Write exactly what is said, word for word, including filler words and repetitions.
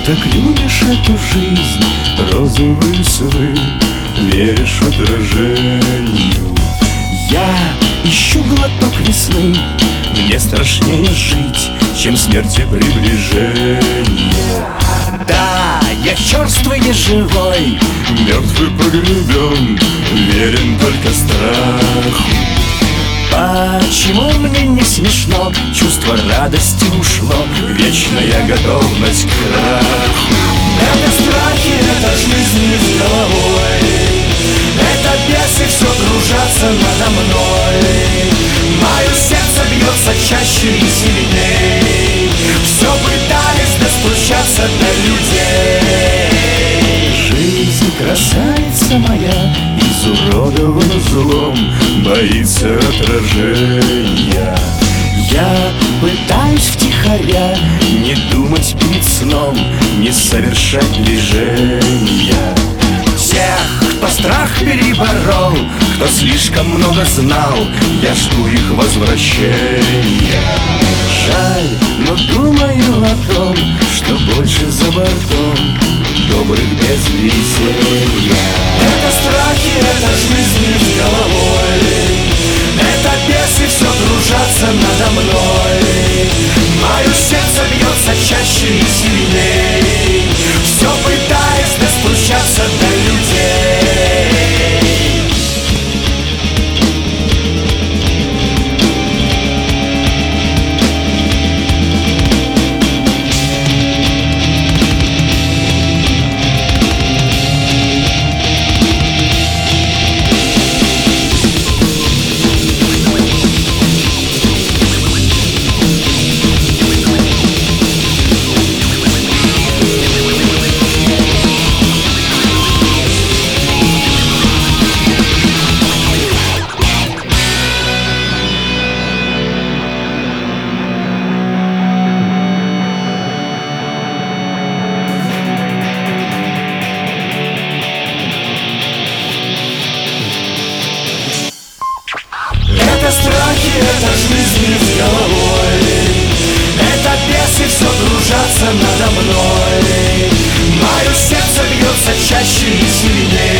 так любишь эту жизнь, розовые сны, веришь отражению. Я ищу глоток весны, мне страшнее жить, чем смерти приближение. Да, я черствый и живой, мертвый погребен, верен только страху. Почему мне не смешно? Чувство радости ушло, вечная готовность к краху. Это страхи, это жизнь с головой, это бесы все кружатся надо мной. Мое сердце бьется чаще и сильней, все пытались достучаться до людей. Жизнь, красавица моя, изуродована злом, боится отражения. Я пытаюсь втихаря не думать перед сном, не совершать движения. Тех, кто страх переборол, кто слишком много знал, я жду их возвращения. Жаль, но думаю о том, что больше за бортом добрых без веселья. Это страхи, это жизнь с головой, это бесы все кружатся надо мной. Мое сердце бьется чаще и сильней, все пытаясь достучаться до людей. Это страхи, это жизнь с головой, это бесы все кружатся надо мной. Мое сердце бьется чаще и сильнее,